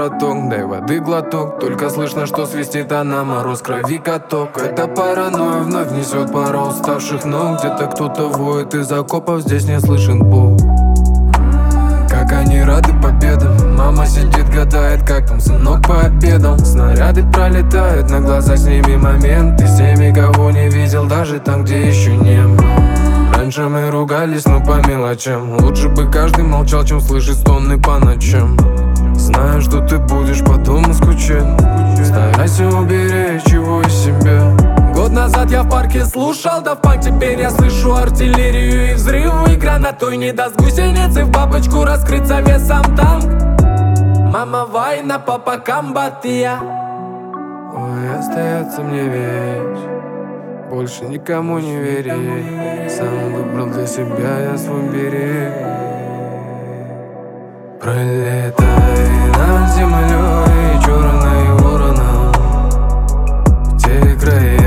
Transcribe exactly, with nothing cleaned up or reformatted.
браток, дай воды глоток. Только слышно, что свистит она, мороз, крови каток. Эта паранойя вновь несет пару уставших ног. Где-то кто-то воет из окопов, здесь не слышен Бог. Как они рады победам. Мама сидит, гадает, как там сынок пообедал. Снаряды пролетают на глазах, сними момент. Ты с теми, кого не видел, даже там, где еще не был. Раньше мы ругались, но по мелочам. Лучше бы каждый молчал, чем слышать стоны по ночам. Знаю, что ты будешь по дому скучать. Старайся уберечь его из себя. Год назад я в парке слушал Daft Punk. Теперь я слышу артиллерию и взрывы. Гранатой не даст гусеницы в бабочку раскрыться весом танк. Мама война, папа комбатия. Ой, остается мне верить, больше никому не верить. Сам выбрал для себя я свой берег. Пролетай над землей черной вороном, в те края